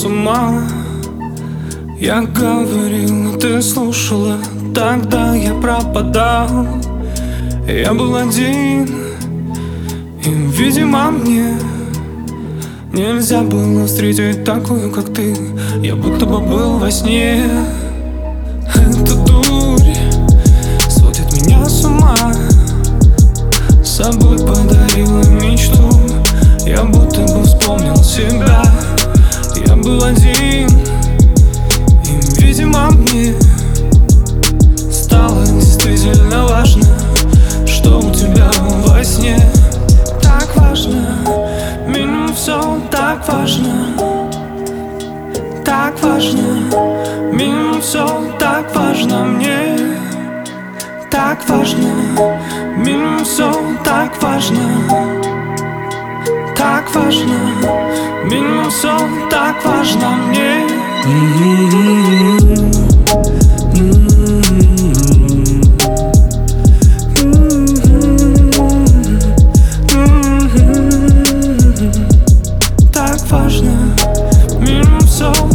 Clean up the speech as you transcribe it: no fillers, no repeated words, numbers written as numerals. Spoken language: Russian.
с ума. Я говорил, ты слушала, тогда я пропадал. Я был один, и, видимо, мне нельзя было встретить такую, как ты. Я будто бы был во сне. Эта дурь сводит меня с ума. С собой подарила мечту. Я будто бы вспомнил себя. Я был один, и, видимо, мне стало действительно важно, что у тебя во сне. Так важно, минимум все так важно. Так важно, минимум все так важно мне. Так важно, минимум все так важно. Так важно, минимум все так важно мне. Так важно, минимум все